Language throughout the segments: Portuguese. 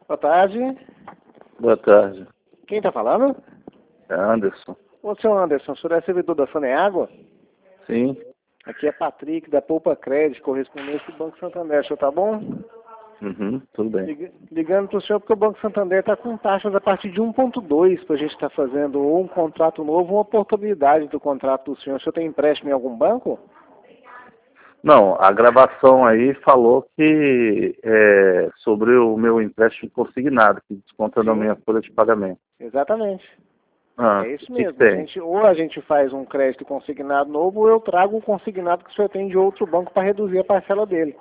Boa tarde. Boa tarde. Quem está falando? É Anderson. Ô, senhor Anderson, o senhor é servidor da Saneágua? Sim. Aqui é Patrick, da Poupa Crédito, correspondente do Banco Santander. O senhor tá bom? Tudo bem. Ligando para o senhor porque o Banco Santander está com taxas a partir de 1,2 para a gente estar fazendo ou um contrato novo ou uma portabilidade do contrato do senhor. O senhor tem empréstimo em algum banco? Não, a gravação aí falou que sobre o meu empréstimo consignado, que desconta na minha folha de pagamento. Exatamente. Ah, É isso que mesmo. tem? Ou a gente faz um crédito consignado novo ou eu trago um consignado que o senhor tem de outro banco para reduzir a parcela dele.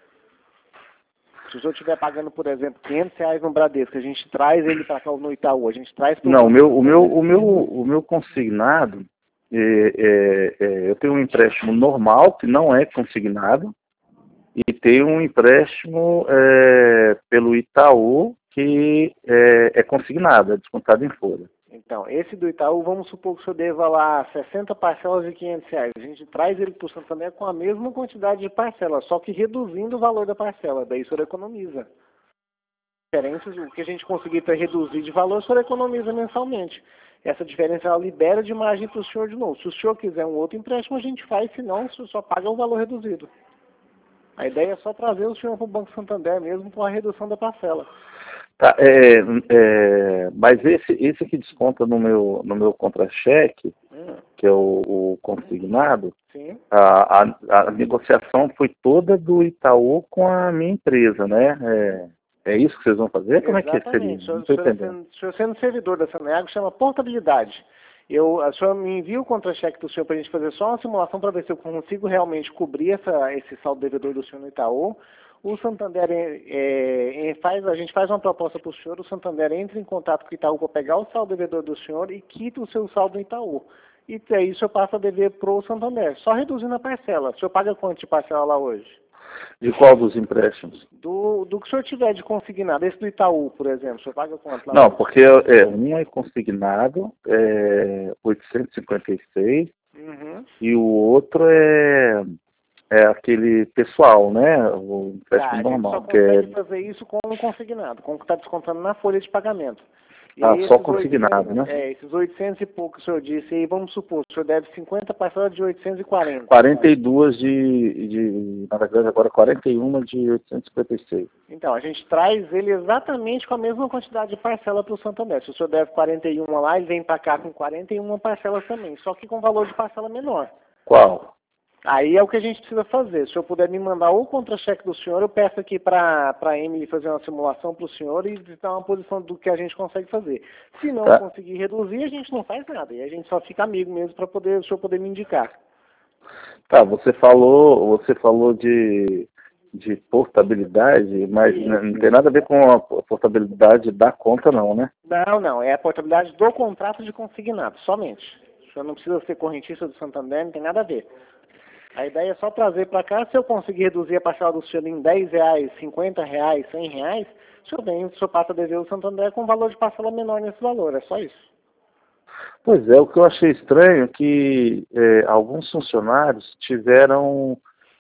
Se o senhor estiver pagando, por exemplo, R$500 no Bradesco, a gente traz ele para cá no Itaú, a gente traz para Não, o meu consignado, eu tenho um empréstimo normal, que não é consignado, e tenho um empréstimo pelo Itaú, que é consignado, é descontado em folha. Então, esse do Itaú, vamos supor que o senhor deva lá 60 parcelas de R$500. A gente traz ele para o Santander com a mesma quantidade de parcelas, só que reduzindo o valor da parcela. Daí o senhor economiza. Diferenças, o que a gente conseguir para reduzir de valor, o senhor economiza mensalmente. Essa diferença ela libera de margem para o senhor de novo. Se o senhor quiser um outro empréstimo, a gente faz, senão o senhor só paga o valor reduzido. A ideia é só trazer o senhor para o Banco Santander mesmo com a redução da parcela. Tá, mas esse que desconta no meu contra-cheque, que é o consignado, Sim. a negociação foi toda do Itaú com a minha empresa, né? É isso que vocês vão fazer? Como é que seria? Não estou entendendo. O senhor sendo servidor da Saneago chama portabilidade. A senhora me envia o contra-cheque do senhor para a gente fazer só uma simulação para ver se eu consigo realmente cobrir esse saldo devedor do senhor no Itaú. O Santander a gente faz uma proposta para o senhor, o Santander entra em contato com o Itaú para pegar o saldo devedor do senhor e quita o seu saldo no Itaú. E aí o senhor passa a dever para o Santander, só reduzindo a parcela. O senhor paga quanto de parcela lá hoje? De qual dos empréstimos? Do que o senhor tiver de consignado. Esse do Itaú, por exemplo, o senhor paga quanto lá? Não, porque um é consignado, 856, e o outro é aquele pessoal, né? O empréstimo normal. A gente só consegue fazer isso com um consignado, com o que está descontando na folha de pagamento. E aí, só consignado, 800, né? Esses 800 e pouco que o senhor disse, aí vamos supor, o senhor deve 50 parcelas de 840. 42 na verdade agora 41 de 856. Então, a gente traz ele exatamente com a mesma quantidade de parcela para o Santander. Se o senhor deve 41 lá, ele vem para cá com 41 parcelas também, só que com valor de parcela menor. Qual? Aí é o que a gente precisa fazer. Se o senhor puder me mandar o contra-cheque do senhor, eu peço aqui para a Emily fazer uma simulação para o senhor e dar uma posição do que a gente consegue fazer. Se não conseguir reduzir, a gente não faz nada. E a gente só fica amigo mesmo para o senhor poder me indicar. Tá, você falou de portabilidade, mas não tem nada a ver com a portabilidade da conta não, né? Não. É a portabilidade do contrato de consignado, somente. O senhor não precisa ser correntista do Santander, não tem nada a ver. A ideia é só trazer para cá, se eu conseguir reduzir a parcela do senhor em R$10, R$50, R$100, o senhor passa a dever o Santander com valor de parcela menor nesse valor, é só isso. Pois é, o que eu achei estranho é que alguns funcionários tiveram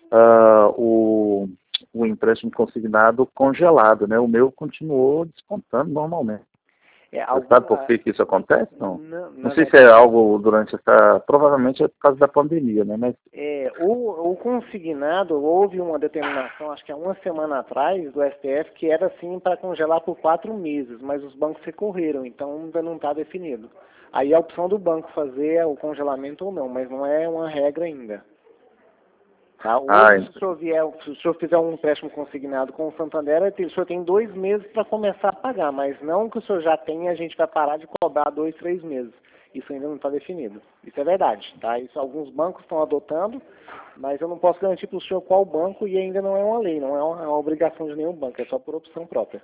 o empréstimo consignado congelado, né? O meu continuou descontando normalmente. Você sabe por que isso acontece? Não sei se é algo durante provavelmente é por causa da pandemia, né? Mas o consignado, houve uma determinação, acho que há uma semana atrás, do STF, que era assim para congelar por 4 meses, mas os bancos recorreram, então ainda não está definido. Aí é a opção do banco fazer o congelamento ou não, mas não é uma regra ainda. Tá? Hoje, se o senhor fizer um empréstimo consignado com o Santander, o senhor tem 2 meses para começar a pagar, mas não que o senhor já tenha, a gente vai parar de cobrar 2, 3 meses. Isso ainda não está definido. Isso é verdade, tá? Isso alguns bancos estão adotando, mas eu não posso garantir para o senhor qual banco e ainda não é uma lei, não é uma obrigação de nenhum banco, é só por opção própria.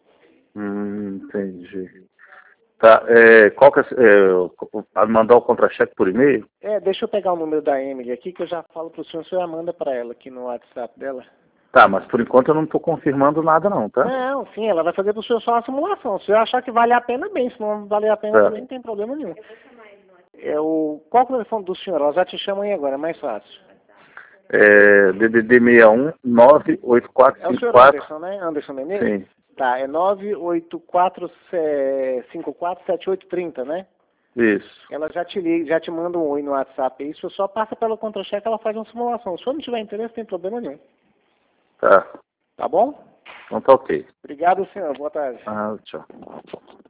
Entendi. Tá, qual que mandar o contra-cheque por e-mail? Deixa eu pegar o número da Emily aqui, que eu já falo para o senhor já manda para ela aqui no WhatsApp dela. Tá, mas por enquanto eu não estou confirmando nada não, tá? Não, sim, ela vai fazer para o senhor só uma simulação. Se eu achar que vale a pena, bem, se não valer a pena também não tem problema nenhum. Qual que é o telefone do senhor? Ela já te chama aí agora, é mais fácil. DDD 61 98454. É o senhor Anderson, né? Anderson Menezes? Sim. Tá, é 984547830, né? Isso. Ela já te liga, já te manda um oi no WhatsApp. Isso só passa pelo contra-cheque, ela faz uma simulação. Se o senhor não tiver interesse, não tem problema nenhum. Tá. Tá bom? Então tá ok. Obrigado, senhor. Boa tarde. Tchau.